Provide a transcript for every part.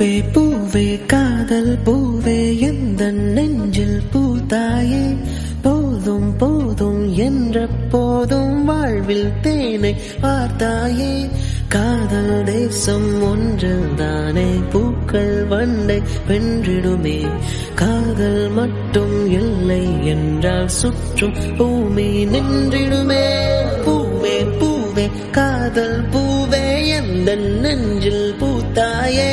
பூவே பூவே காதல் பூவே எந்தன் நெஞ்சில் பூத்தாயே போதும் போதும் என்ற போதும் வாழ்வில் தேனை பார்த்தாயே காதல் தேசம் ஒன்றில்தானே பூக்கள் வண்டை வென்றிடுமே காதல் மட்டும் இல்லை என்றால் சுற்றும் பூமி நின்றிடுமே பூவே பூவே காதல் பூவே எந்தன் நெஞ்சில் பூத்தாயே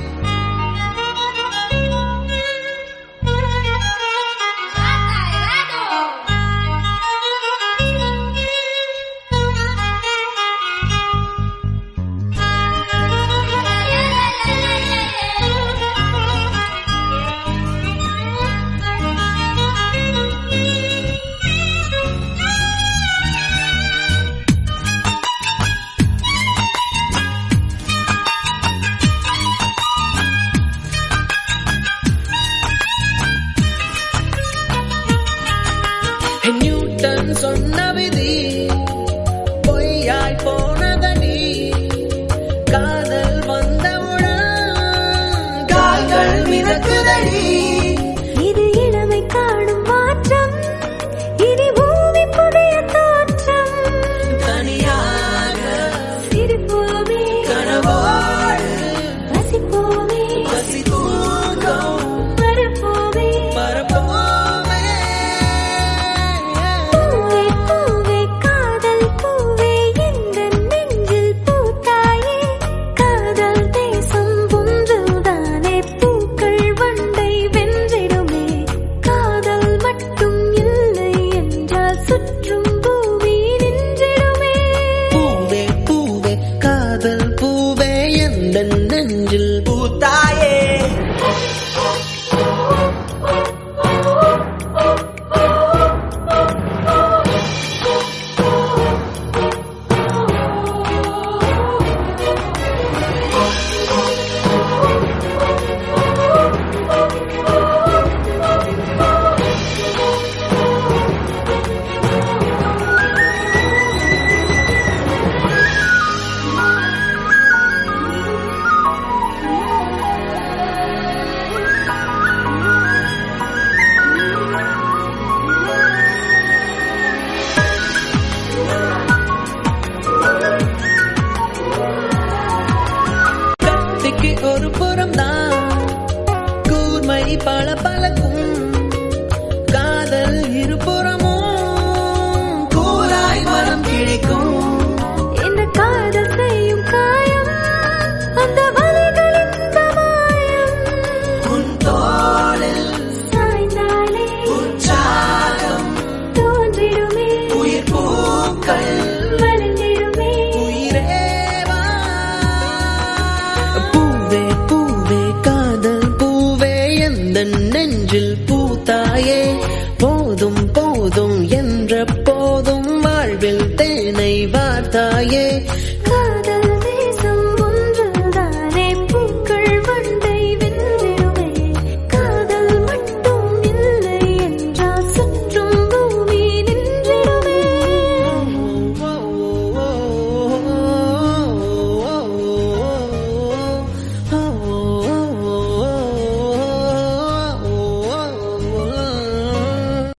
நியூட்டன் சொன்ன விதி பொய்யாய் போனதடி காதல் வந்தவுடன் கால்கள் மிதக்குதடி இது இளமை காணும் மாற்றம் இனி பூமி புதிய தோற்றம் தனியாக சிரிப்போமே கனவோடு வசிப்போமே பசி தூக்கம் மறப்போமே மறப்போமே பூவே பூவே காதல் பூவே எந்தன் நெஞ்சில் பூத்தாயே காதல் தேசம் ஒன்றில்தானே பூக்கள் வண்டை வென்றிடுமே காதல் மட்டும் இல்லை என்றால் சுற்றும் பூமி நின்றிடுமே பூவே பூவே காதல் பூவே எந்தன் நெஞ்சில் பூத்தாயே கத்திக்கு ஒரு புறம் தான் கூர்மை பல பல